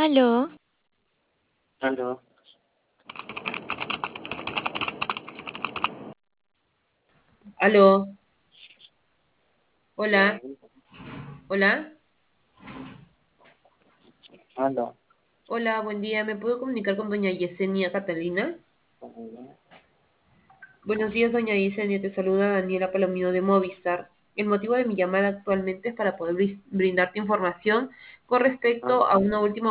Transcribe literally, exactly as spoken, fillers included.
Aló, Aló, Aló, hola, sí, hola, aló. hola, buen día. ¿Me puedo comunicar con doña Yesenia Catalina? Buenos días, doña Yesenia. Te saluda Daniela Palomino de Movistar. El motivo de mi llamada actualmente es para poder bris- brindarte información con Ah, respecto a una última